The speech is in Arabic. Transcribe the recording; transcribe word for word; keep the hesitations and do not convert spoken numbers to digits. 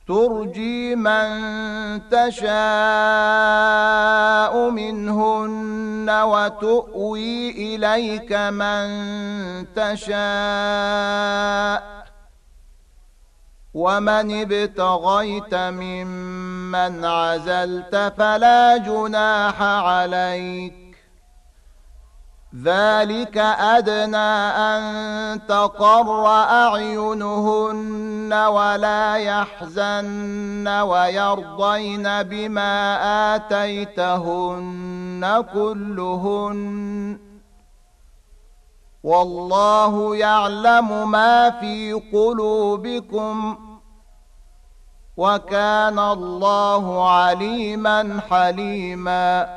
ترجي من تشاء منهن وتؤوي إليك من تشاء ومن ابتغيت ممن عزلت فلا جناح عليك ذلك أدنى أن تقر أعينهن ولا يحزن ويرضين بما آتيتهن كلهن والله يعلم ما في قلوبكم وكان الله عليما حليما